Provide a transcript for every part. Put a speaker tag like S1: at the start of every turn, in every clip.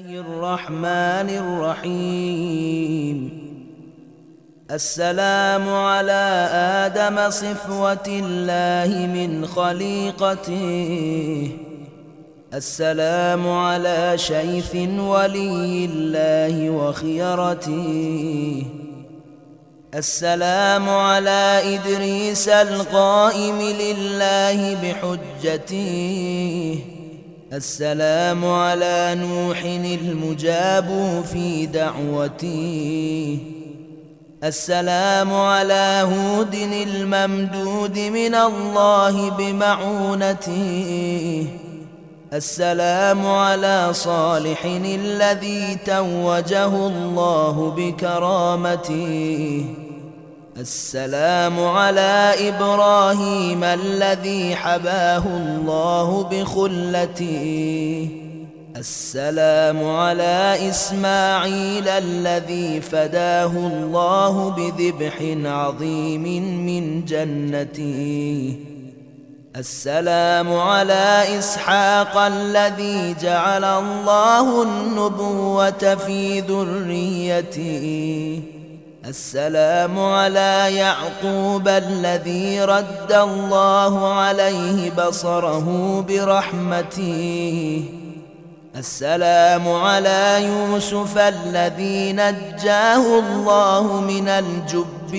S1: الرحمن الرحيم. السلام على آدم صفوة الله من خليقته، السلام على شيخ ولي الله وخيرته، السلام على إدريس القائم لله بحجته، السلام على نوح المجاب في دعوته، السلام على هود الممدود من الله بمعونته، السلام على صالح الذي توجه الله بكرامته، السلام على إبراهيم الذي حباه الله بخلته، السلام على إسماعيل الذي فداه الله بذبح عظيم من جنته، السلام على إسحاق الذي جعل الله النبوة في ذريته، السلام على يعقوب الذي رد الله عليه بصره برحمته، السلام على يوسف الذي نجاه الله من الجب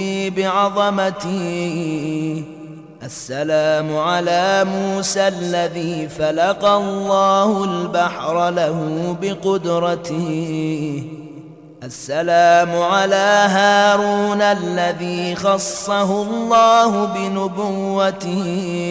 S1: بعظمته، السلام على موسى الذي فلق الله البحر له بقدرته، السلام على هارون الذي خصه الله بنبوته،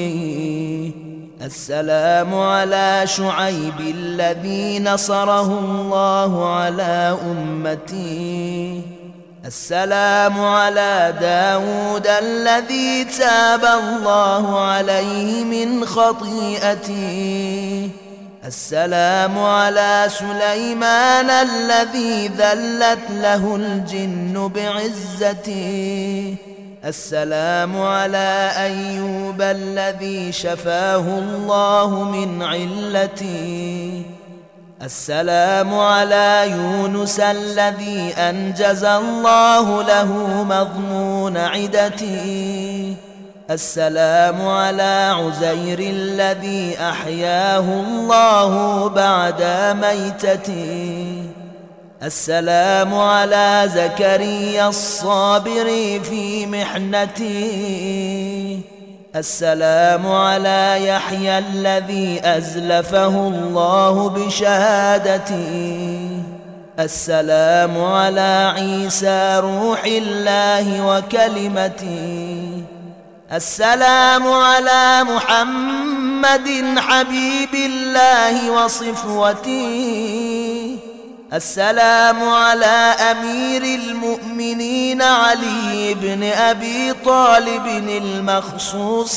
S1: السلام على شعيب الذي نصره الله على أمته، السلام على داود الذي تاب الله عليه من خطيئته، السلام على سليمان الذي ذلت له الجن بعزته، السلام على أيوب الذي شفاه الله من علته، السلام على يونس الذي أنجز الله له مضمون عدته، السلام على عزير الذي أحياه الله بعد ميتته، السلام على زكريا الصابر في محنته، السلام على يحيى الذي أزلفه الله بشهادته، السلام على عيسى روح الله وكلمته، السلام على محمد حبيب الله وصفوته، السلام على أمير المؤمنين علي بن أبي طالب المخصوص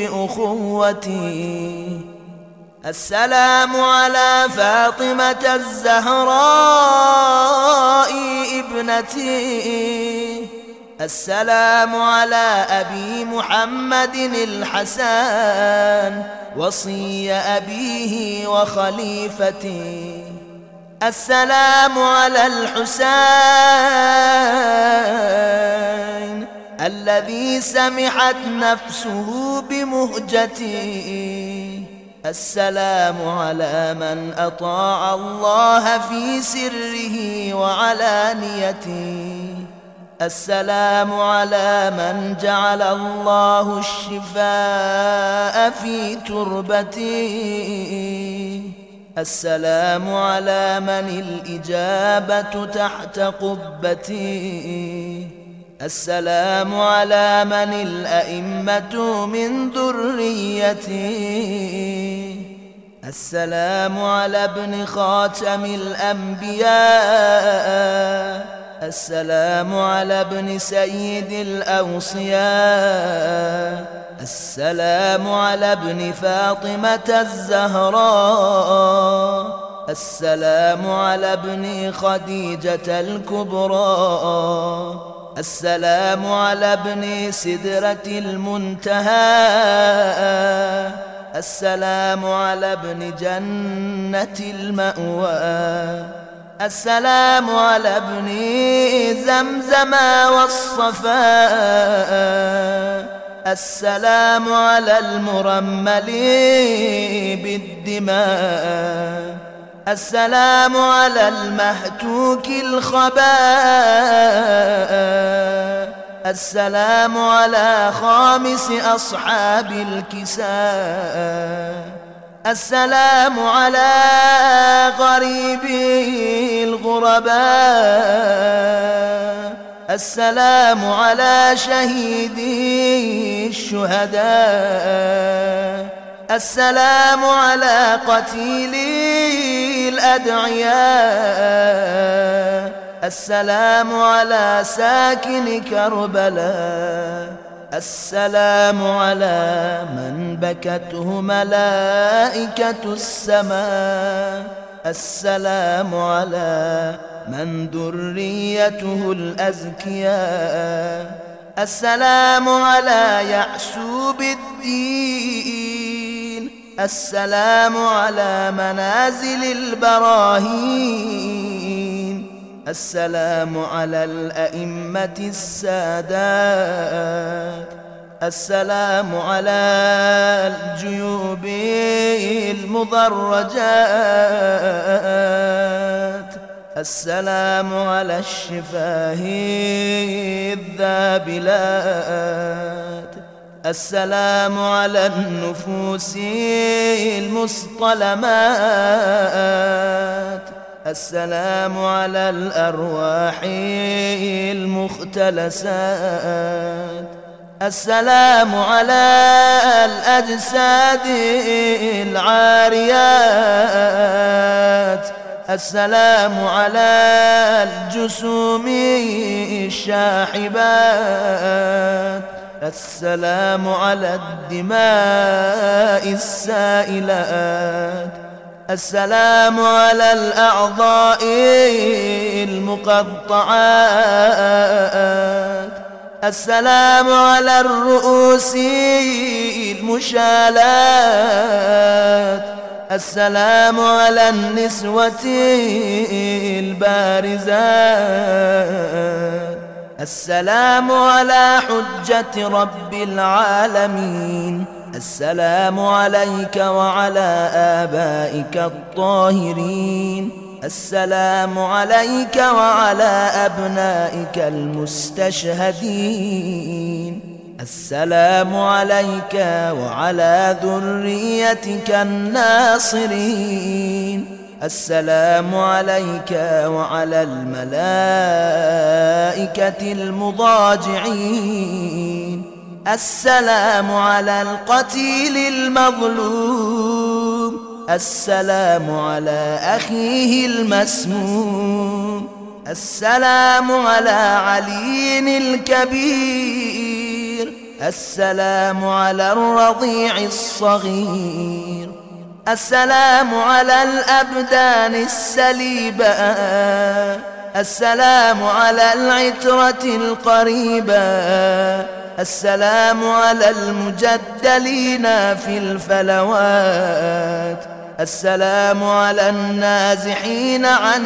S1: بأخوته، السلام على فاطمة الزهراء ابنته، السلام على أبي محمد الحسن وصي أبيه وخليفته، السلام على الحسين الذي سمحت نفسه بمهجته، السلام على من أطاع الله في سره وعلانيته، السلام على من جعل الله الشفاء في تربته، السلام على من الإجابة تحت قبته، السلام على من الأئمة من ذريته، السلام على ابن خاتم الأنبياء، السلام على ابن سيد الأوصياء، السلام على ابن فاطمة الزهراء، السلام على ابن خديجة الكبرى، السلام على ابن سدرة المنتهى، السلام على ابن جنة المأوى. السلام على ابن زمزم والصفاء السلام على المرمل بالدماء السلام على المهتوك الخباء السلام على خامس أصحاب الكساء السلام على غريبي الغرباء السلام على شهيدي الشهداء السلام على قتيلي الأدعياء السلام على ساكن كربلاء السلام على من بكته ملائكة السماء السلام على من ذريته الأزكياء السلام على يعسوب الدين السلام على منازل البراهين السلام على الأئمة السادات السلام على الجيوب المضرجات السلام على الشفاه الذابلات السلام على النفوس المصطلمات السلام على الأرواح المختلسات السلام على الأجساد العاريات السلام على الجسوم الشاحبات السلام على الدماء السائلات السلام على الأعضاء المقطعات السلام على الرؤوس المشالات السلام على النسوة البارزات السلام على حجة رب العالمين السلام عليك وعلى آبائك الطاهرين السلام عليك وعلى أبنائك المستشهدين السلام عليك وعلى ذريتك الناصرين السلام عليك وعلى الملائكة المضاجعين السلام على القتيل المظلوم السلام على أخيه المسموم السلام على علي الكبير السلام على الرضيع الصغير السلام على الأبدان السليبة السلام على العترة القريبة السلام على المجدلين في الفلوات السلام على النازحين عن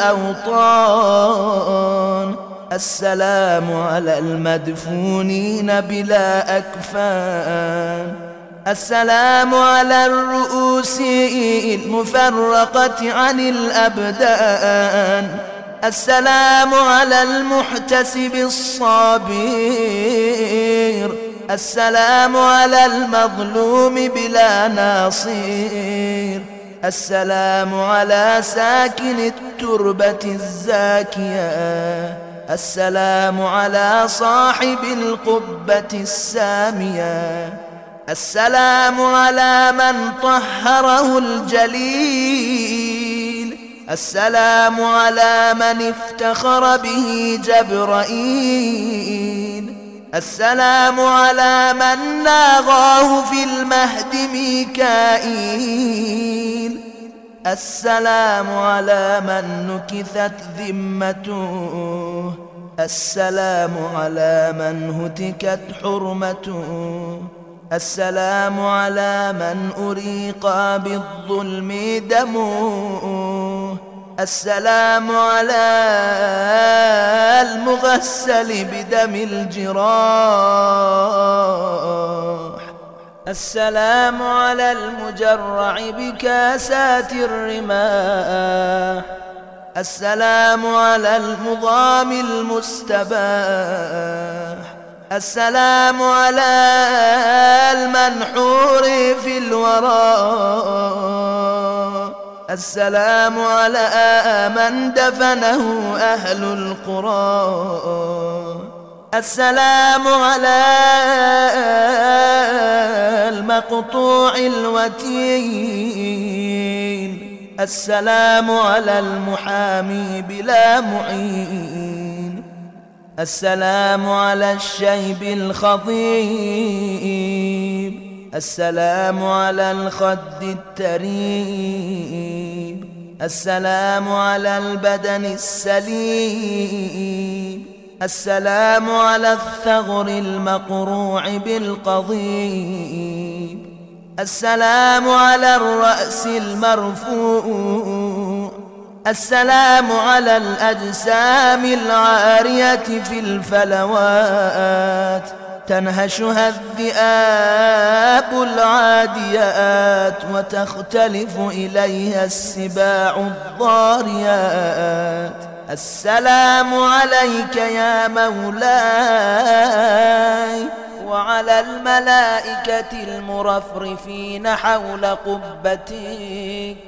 S1: الأوطان السلام على المدفونين بلا أكفان السلام على الرؤوس المفرقة عن الأبدان السلام على المحتسب الصابر السلام على المظلوم بلا ناصير السلام على ساكن التربة الزاكية السلام على صاحب القبة السامية السلام على من طهره الجليل السلام على من افتخر به جبرائيل السلام على من ناغاه في المهد ميكائيل السلام على من نكثت ذمته السلام على من هتكت حرمته السلام على من أريق بالظلم دمه السلام على المغسل بدم الجراح، السلام على المجرع بكاسات الرماح، السلام على المضام المستباح، السلام على المنحور في الورى، السلام على من دفنه أهل القرى، السلام على المقطوع الوتين، السلام على المحامي بلا معين، السلام على الشيب الخضيب، السلام على الخد التريب، السلام على البدن السليم، السلام على الثغر المقروع بالقضيب، السلام على الرأس المرفوع، السلام على الأجسام العارية في الفلوات تنهشها الذئاب العاديات وتختلف إليها السباع الضاريات. السلام عليك يا مولاي وعلى الملائكة المرفرفين حول قبتك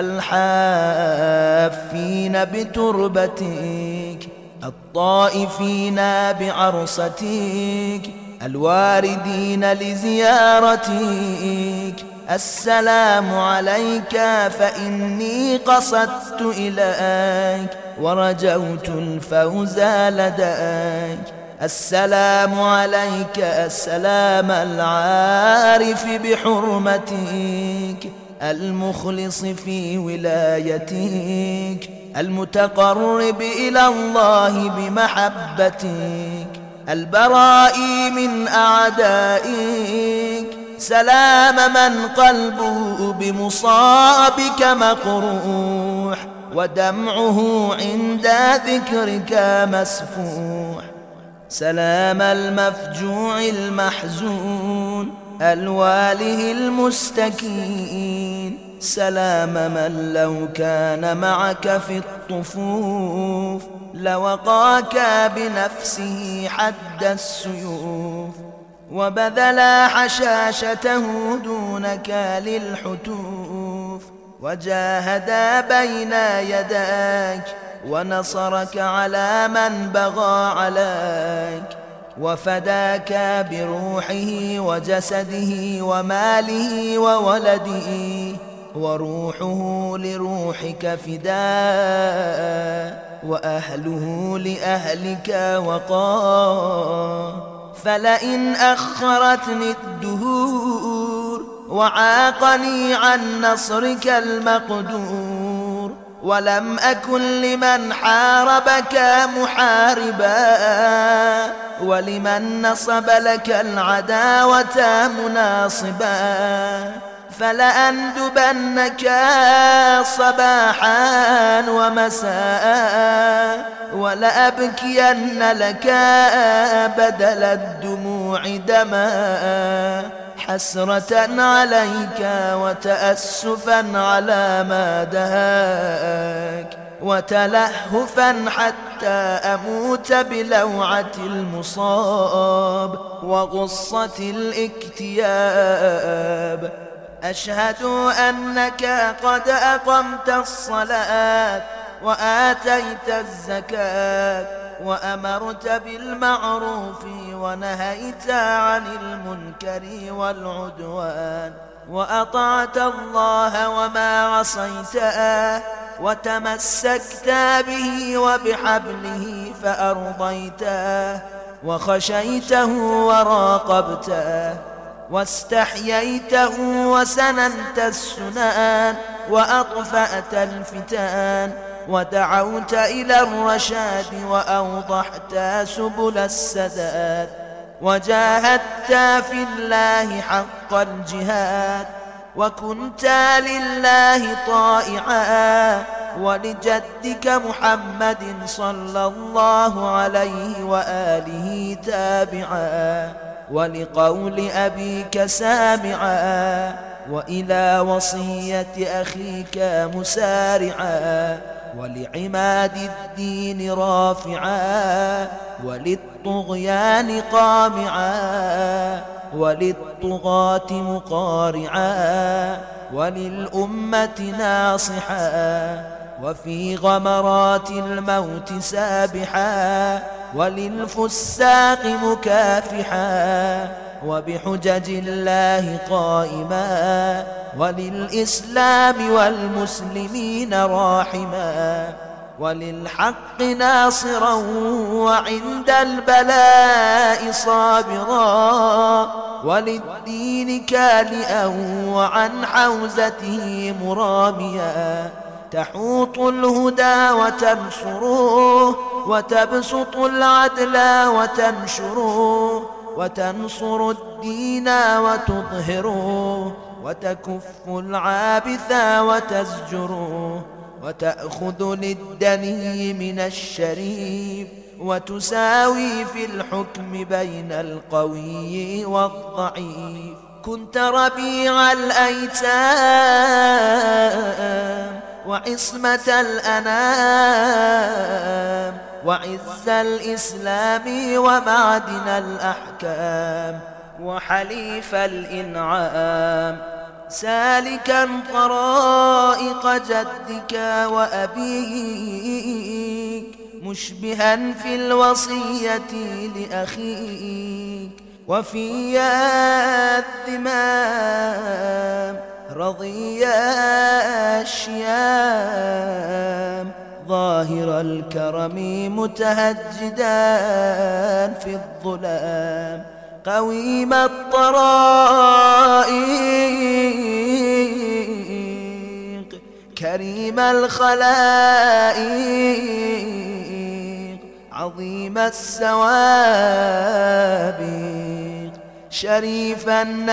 S1: الحافين بتربتك الطائفين بعرستك الواردين لزيارتك. السلام عليك فإني قصدت إليك ورجوت الفوز لديك. السلام عليك السلام العارف بحرمتك المخلص في ولايتك المتقرب إلى الله بمحبتك البرائي من أعدائك. سلام من قلبه بمصابك مقروح ودمعه عند ذكرك مسفوح. سلام المفجوع المحزون الواله المستكين. سلام من لو كان معك في الطفوف لوقاك بنفسه حد السيوف وبذل حشاشته دونك للحتوف وجاهد بين يديك ونصرك على من بغى عليك وفداك بروحه وجسده وماله وولده وروحه لروحك فداء وأهله لأهلك وقار. فلئن أخرتني الدهور وعاقني عن نصرك المقدور ولم أكن لمن حاربك محاربا ولمن نصب لك العداوة مناصبا فلأندبنك صباحا ومساء ولأبكين لك بدل الدموع دما حسرة عليك وتأسفا على ما دهاك وتلهفا حتى أموت بلوعة المصاب وغصة الاكتياب. أشهد أنك قد أقمت الصلاة وآتيت الزكاة وأمرت بالمعروف ونهيت عن المنكر والعدوان وأطعت الله وما عصيته وتمسكت به وبحبله فأرضيته وخشيته وراقبته واستحييته وسننت السنان وأطفأت الفتان ودعوت إلى الرشاد وأوضحت سبل السداد وجاهدت في الله حق الجهاد وكنت لله طائعا ولجدك محمد صلى الله عليه وآله تابعا، ولقول أبيك سامعا، وإلى وصية أخيك مسارعا، ولعماد الدين رافعا، وللطغيان قامعا، وللطغاة مقارعا، وللأمة ناصحا، وفي غمرات الموت سابحا، وللفساق مكافحا، وبحجج الله قائما، وللإسلام والمسلمين راحما، وللحق ناصرا، وعند البلاء صابرا، وللدين كالئا، وعن حوزته مراميا، تحوط الهدى وتنصره، وتبسط العدل وتنشره، وتنصر الدين وتظهره، وتكف العابث وتزجره، وتأخذ للدني من الشريف، وتساوي في الحكم بين القوي والضعيف. كنت ربيع الأيتام، وعصمة الأنام، وعز الإسلام، ومعدن الأحكام، وحليف الإنعام، سالكا طرائق جدك وأبيك، مشبها في الوصية لأخيك، وفي الذمام رضي الشيام، ظاهر الكرم متهجدا في الظلام، قويم الطرائق، كريم الخلائق، عظيم السوابق، شريف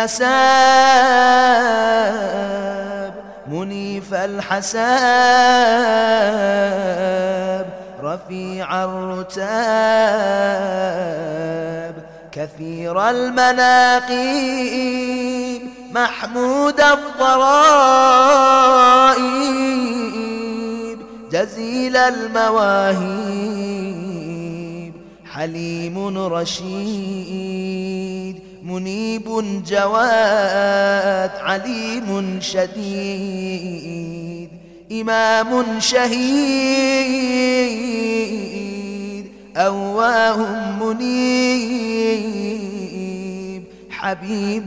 S1: النساب، منيف الحساب، رفيع الرتاب، كثير المناقب، محمود الضرائب، جزيل المواهب، حليم رشيد، منيب جواد، عليم شديد، إمام شهيد، أواه منيب، حبيب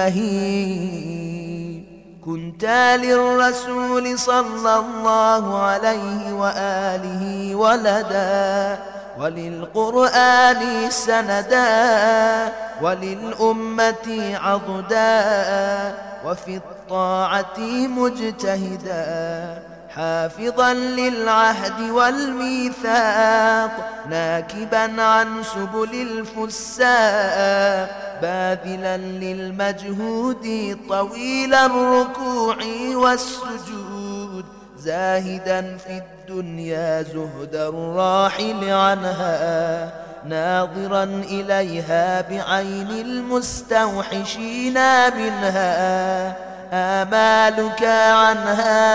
S1: مهيب. كنت للرسول صلى الله عليه وآله ولدا، وللقرآن سندا، وللأمة عضدا، وفي الطاعة مجتهدا، حافظا للعهد والميثاق، ناكبا عن سبل الفساق، باذلا للمجهود، طويل الركوع والسجود، زاهدا في الدنيا زهد الراحل عنها، ناظرا إليها بعين المستوحشين منها، آمالك عنها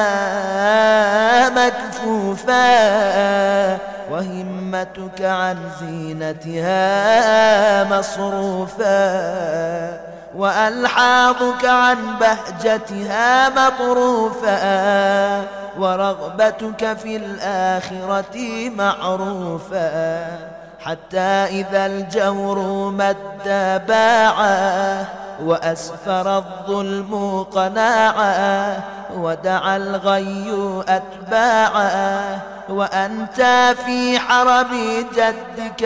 S1: مكفوفا، وهمتك عن زينتها مصروفا، وألحاظك عن بهجتها مطروفا، ورغبتك في الآخرة معروفا، حتى إذا الجور مد باعا، وأسفر الظلم قناعا، ودعا الغي أتباعا، وأنت في حرم جدك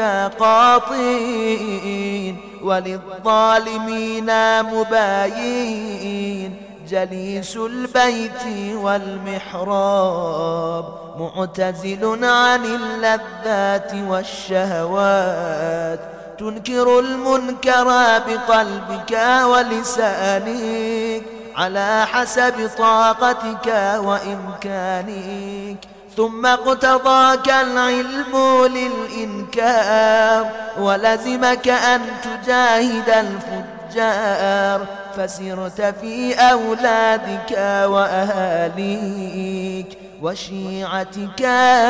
S1: قاطين، وللظالمين مباين، جليس البيت والمحراب، معتزل عن اللذات والشهوات، تنكر المنكر بقلبك ولسانك، على حسب طاقتك وإمكانك، ثم اقتضاك العلم للإنكار ولزمك أن تجاهد الفجار فسرت في أولادك وأهاليك وشيعتك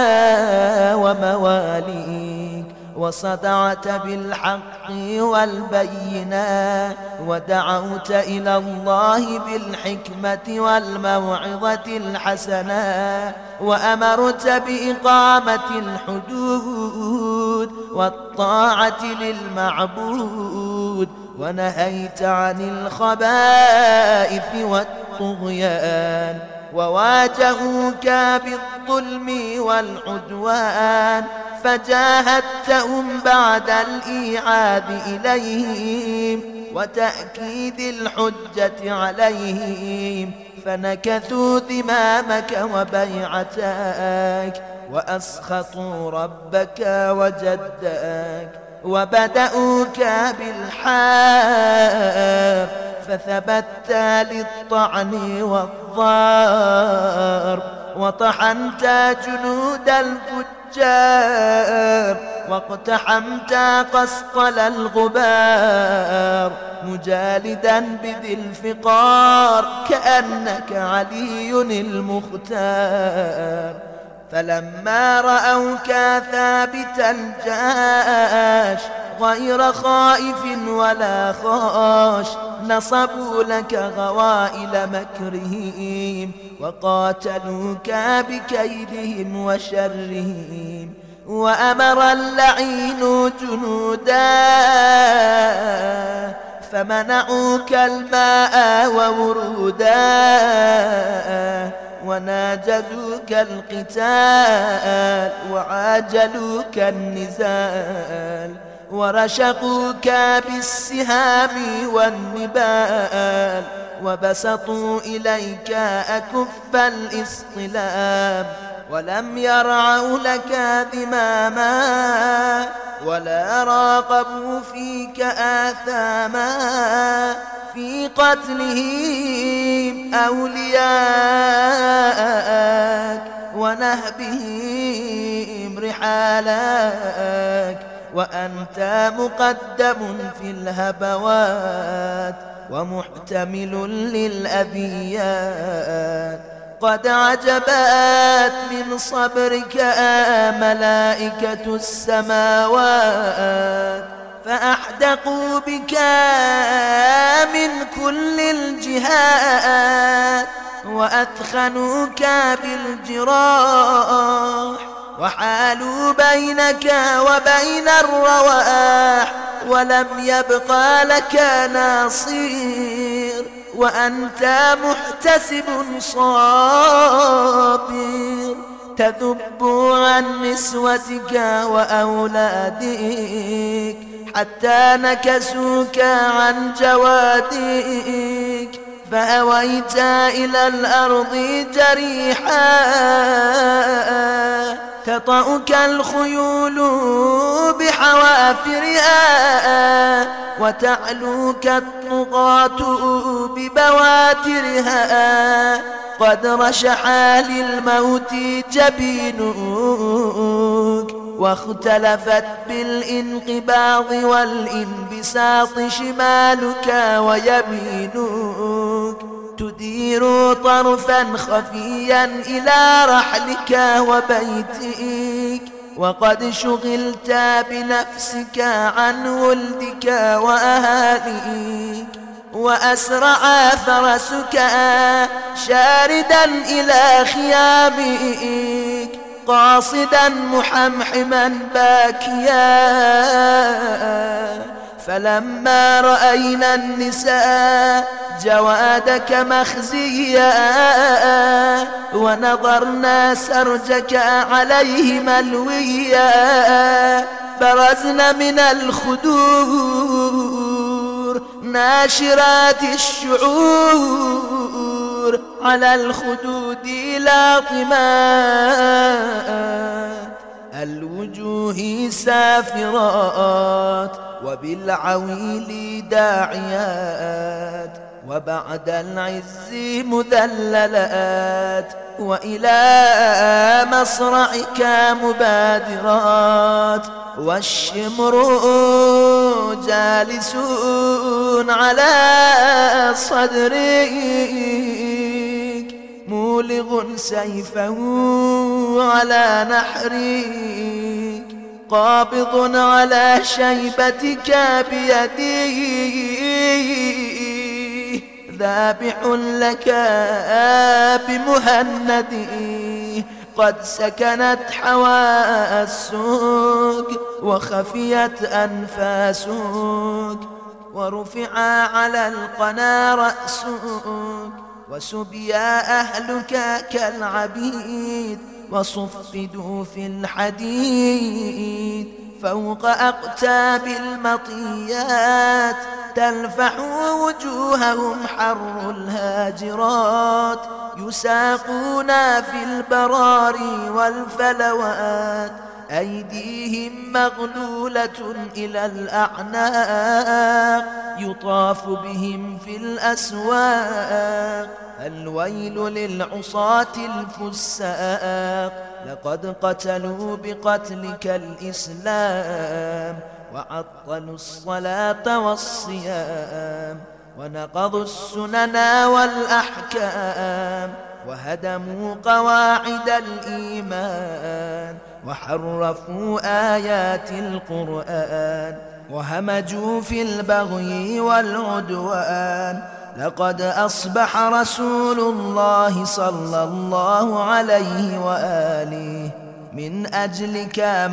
S1: ومواليك وصدعت بالحق والبينات ودعوت إلى الله بالحكمة والموعظة الحسنة وأمرت بإقامة الحدود والطاعة للمعبود ونهيت عن الخبائث والطغيان وواجهوك بالظلم والعدوان فجاهدتهم بعد الإيعاد إليهم وتأكيد الحجة عليهم فنكثوا ذمامك وبيعتك وأسخطوا ربك وجدك وبدأوك بالحرب فثبت للطعن والضرب وطحنت جنود الفجار واقتحمت قسطل الغبار مجالدا بذي الفقار كأنك علي المختار فلما رأوك ثابت الجاش غير خائف ولا خاش نصبوا لك غوائل مكرهم وقاتلوك بكيدهم وشرهم وأمر اللعين جنودا فمنعوك الماء وورودا وناجذوك القتال وعاجلوك النزال ورشقوك بالسهام والنبال وبسطوا إليك أكف الاصطلام ولم يرعوا لك ذماما ولا راقبوا فيك آثاما في قتلهم أولياءك ونهبهم رحالك وأنت مقدم في الهبوات ومحتمل للأذيات قد عجبت من صبرك ملائكة السماوات فأحدقوا بك من كل الجهات وأثخنوك بالجراح وحالوا بينك وبين الرواح ولم يبقى لك ناصير وأنت محتسب صابر تذب عن نسوتك وأولادك حتى نكسوك عن جوادك فأويت إلى الأرض جريحا تطأك الخيول بحوافرها وتعلوك الطغاة ببواترها قد رشح للموت جبينك واختلفت بالانقباض والانبساط شمالك ويمينك تدير طرفا خفيا إلى رحلك وبيتك وقد شغلت بنفسك عن ولدك وأهاليك وأسرع فرسك شاردا إلى خيامك قاصدا محمحما باكيا فلما رأينا النساء جوادك مخزيا ونظرنا سرجك عليه ملويا برزن من الخدور ناشرات الشعور على الخدود لاطمات الوجوه سافرات وبالعويل داعيات وبعد العز مذللات، وإلى مصرعك مبادرات، والشمر جالسون على صدرك، مولغ سيفه على نحرك، قابض على شيبتك بيديه، ذابح لك بمهندي، قد سكنت حواسك وخفيت أنفاسك، ورفع على القنا رأسك، وسبيا أهلك كالعبيد، وصفدوا في الحديد، فوق أقتاب المطيات، تلفح وجوههم حر الهاجرات، يساقون في البراري والفلوات، أيديهم مغلولة إلى الأعناق، يطاف بهم في الأسواق، الويل للعصاة الفساق، لقد قتلوا بقتلك الإسلام، وعطلوا الصلاة والصيام، ونقضوا السنن والأحكام، وهدموا قواعد الإيمان، وحرفوا آيات القرآن، وهمجوا في البغي والعدوان. لقد أصبح رسول الله صلى الله عليه وآله من أجلك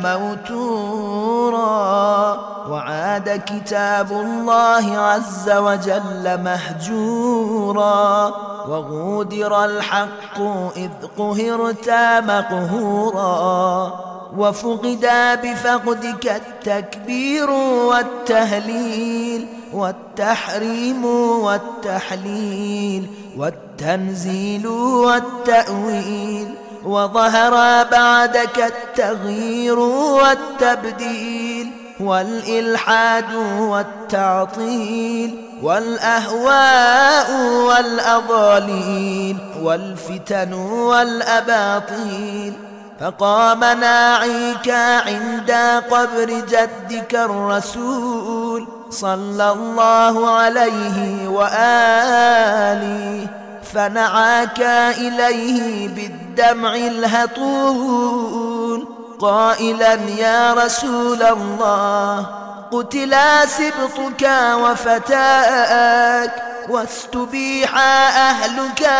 S1: موتورا، وعاد كتاب الله عز وجل مهجورا، وغودر الحق إذ قهرت مقهورا، وفقد بفقدك التكبير والتهليل، والتحريم والتحليل، والتنزيل والتأويل، وظهر بعدك التغيير والتبديل، والإلحاد والتعطيل، والأهواء والأضاليل، والفتن والأباطيل. فقام ناعيك عند قبر جدك الرسول صلى الله عليه وآله، فنعاك إليه بالدمع الهطول قائلا: يا رسول الله، قتلا سبطك وفتاك، واستبيح أهلك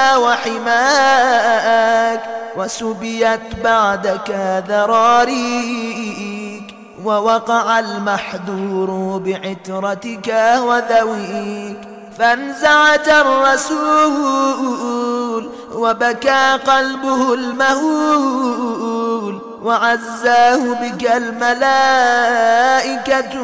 S1: وحماك، وسبيت بعدك ذراريك، ووقع المحذور بعترتك وذويك. فانزعج الرسول وبكى قلبه المهول، وعزاه بك الملائكة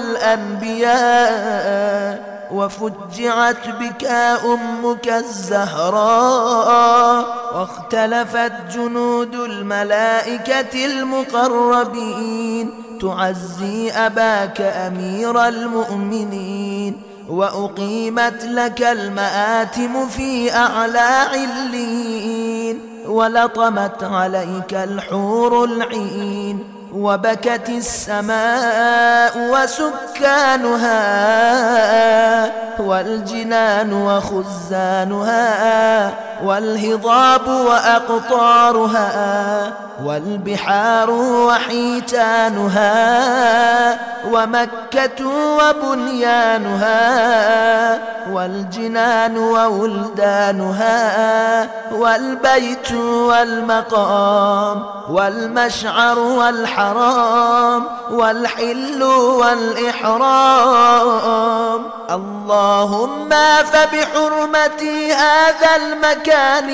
S1: والأنبياء، وفجعت بك أمك الزهراء، واختلفت جنود الملائكة المقربين تعزي أباك أمير المؤمنين، وأقيمت لك المآتم في أعلى عليين، ولطمت عليك الحور العين، وبكت السماء وسكانها، والجنان وخزانها، والهضاب وأقطارها، والبحار وحيتانها، ومكة وبنيانها، والجنان وولدانها، والبيت والمقام، والمشعر والحرام، والحل والإحرام. اللهم فبحرمة هذا المكان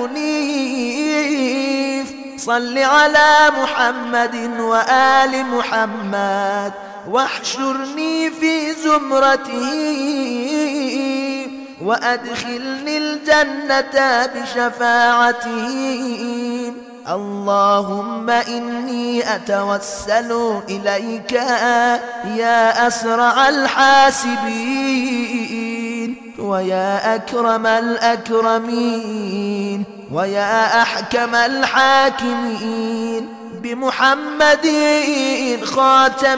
S1: المنيف صل على محمد وآل محمد، واحشرني في زمرته، وأدخلني الجنة بشفاعته. اللهم إني أتوسل إليك يا أسرع الحاسبين، ويا أكرم الأكرمين ويا أحكم الحاكمين بمحمد خاتم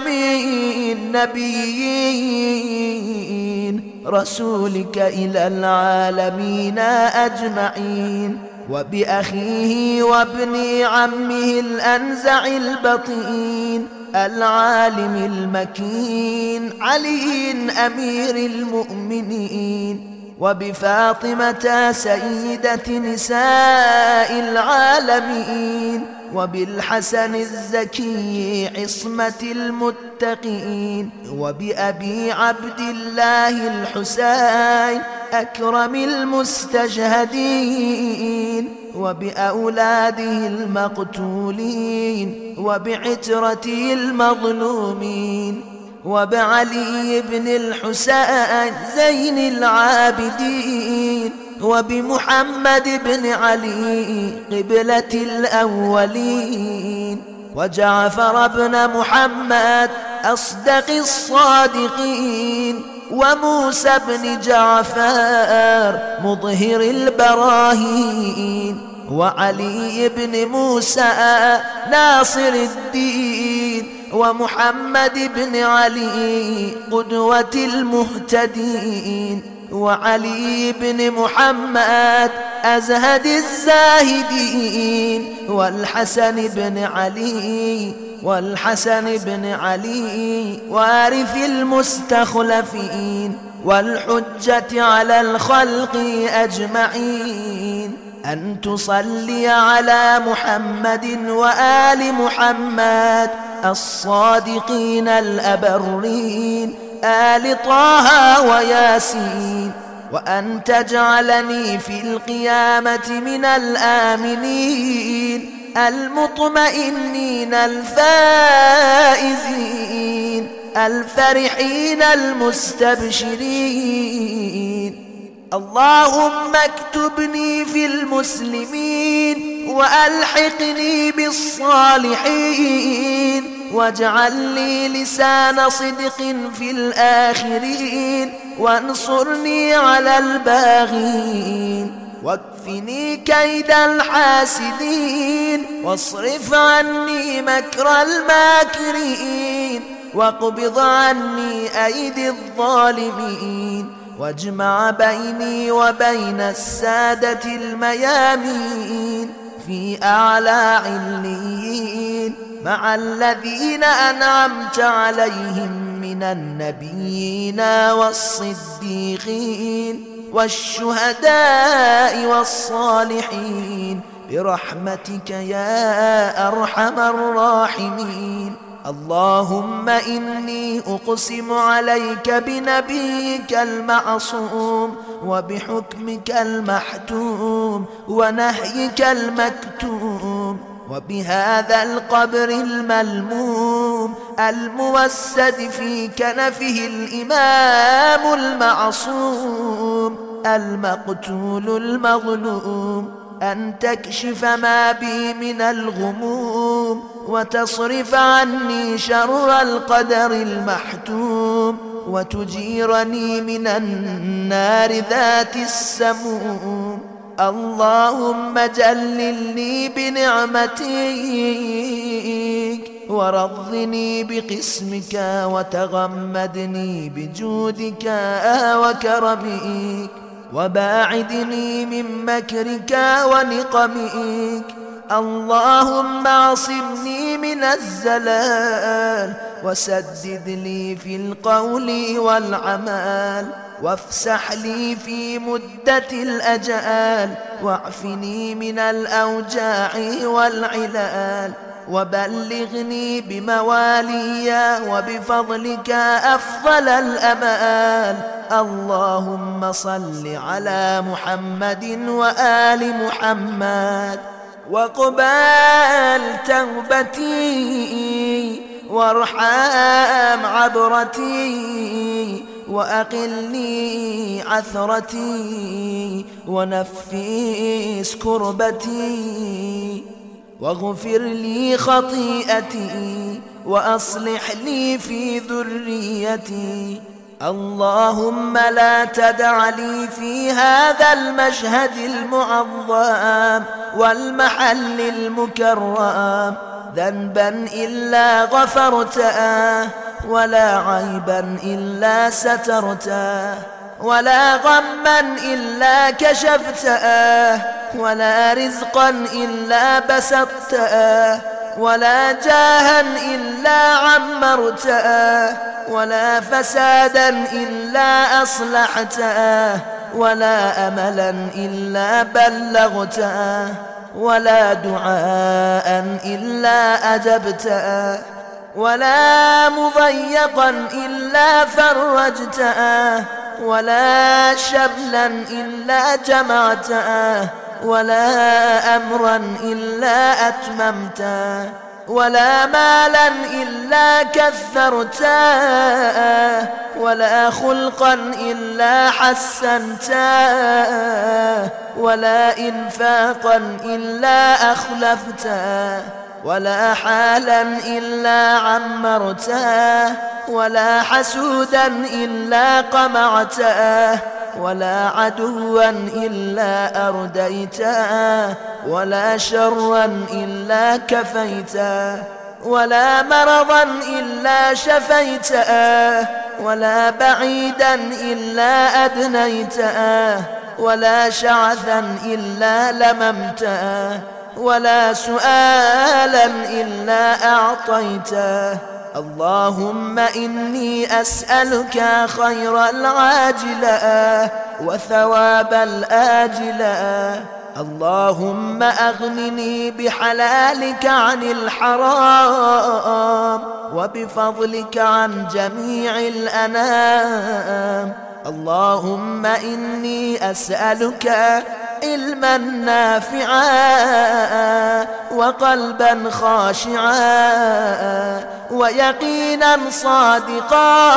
S1: النبيين رسولك إلى العالمين أجمعين وبأخيه وابن عمه الأنزع البطين العالم المكين علي أمير المؤمنين وبفاطمة سيدة نساء العالمين وبالحسن الزكي عصمة المتقين وبأبي عبد الله الحسين أكرم المستشهدين وبأولاده المقتولين وبعترته المظلومين وبعلي بن الحسين زين العابدين وبمحمد بن علي قبلة الأولين وجعفر بن محمد أصدق الصادقين وموسى بن جعفر مظهر البراهين وعلي بن موسى ناصر الدين ومحمد بن علي قدوة المهتدين وعلي بن محمد أزهد الزاهدين والحسن بن علي وارث المستخلفين والحجة على الخلق أجمعين أن تصلي على محمد وآل محمد الصادقين الأبرين آل طه وياسين وأن تجعلني في القيامة من الآمنين المطمئنين الفائزين الفرحين المستبشرين اللهم اكتبني في المسلمين وألحقني بالصالحين واجعل لي لسان صدق في الآخرين وانصرني على الباغين واكفني كيد الحاسدين واصرف عني مكر الماكرين واقبض عني أيدي الظالمين واجمع بيني وبين السادة الميامين في أعلى عليين مع الذين أنعمت عليهم من النبيين والصديقين والشهداء والصالحين برحمتك يا أرحم الراحمين. اللهم إني أقسم عليك بنبيك المعصوم وبحكمك المحتوم ونهيك المكتوم وبهذا القبر الملموم الموسد في كنفه الإمام المعصوم المقتول المظلوم أن تكشف ما بي من الغموم وتصرف عني شر القدر المحتوم وتجيرني من النار ذات السموم. اللهم جللني بنعمتك ورضني بقسمك وتغمدني بجودك وكرمك وباعدني من مكرك ونقمك. اللهم اعصمني من الزلال وسدد لي في القول والعمل وافسح لي في مدة الأجال واعفني من الأوجاع والعلال وبلغني بموالي وبفضلك أفضل الأمال. اللهم صل على محمد وآل محمد وقبال توبتي وارحم عبرتي وأقلني عثرتي ونفس كربتي واغفر لي خطيئتي وأصلح لي في ذريتي اللهم لا تدع لي في هذا المشهد المعظم والمحل المكرم ذنبا إلا غفرته، ولا عيبا إلا سترته، ولا غما إلا كشفته، ولا رزقا إلا بسطته، ولا جاها إلا عمرته، ولا فسادا إلا أصلحته، ولا أملا إلا بلغته، ولا دعاء إلا أجبته، ولا مضيقا إلا فرجته، ولا شملا إلا جمعته، ولا أمرا إلا أتممته، ولا مالا إلا كثرته، ولا خلقا إلا حسنته، ولا إنفاقا إلا أخلفته، ولا حالا إلا عمرته، ولا حسودا إلا قمعته، ولا عدوا إلا أرديته، ولا شرا إلا كفيته، ولا مرضا إلا شفيته، ولا بعيدا إلا أدنيته، ولا شعثا إلا لممته، ولا سؤالا إلا أعطيته. اللهم إني أسألك خير العاجلة وثواب الآجلة. اللهم أغنني بحلالك عن الحرام وبفضلك عن جميع الأنام. اللهم إني أسألك علما نافعا وقلبا خاشعا ويقينا صادقا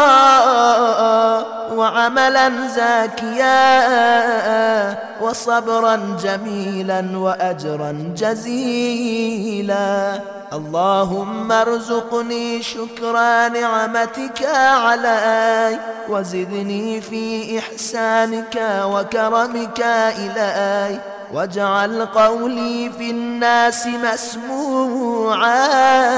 S1: وعملا زاكيا وصبرا جميلا وأجرا جزيلا. اللهم ارزقني شكر نعمتك علي وزدني في إحسانك وكرمك إلي، واجعل قولي في الناس مسموعا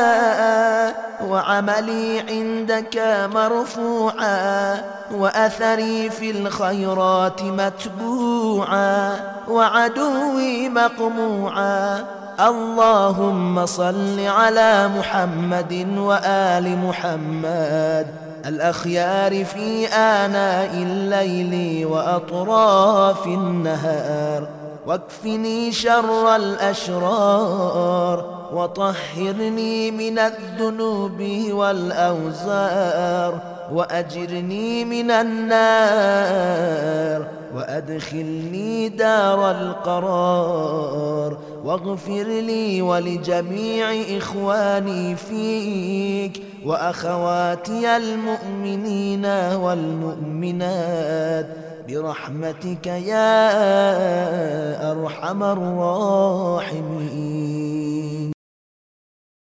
S1: وعملي عندك مرفوعا وأثري في الخيرات متبوعا وعدوي مقموعا. اللهم صل على محمد وآل محمد الأخيار في آناء الليل وأطراف النهار، واكفني شر الأشرار وطهرني من الذنوب والأوزار وأجرني من النار وأدخلني دار القرار، واغفر لي ولجميع إخواني فيك وأخواتي المؤمنين والمؤمنات برحمتك يا أرحم الراحمين.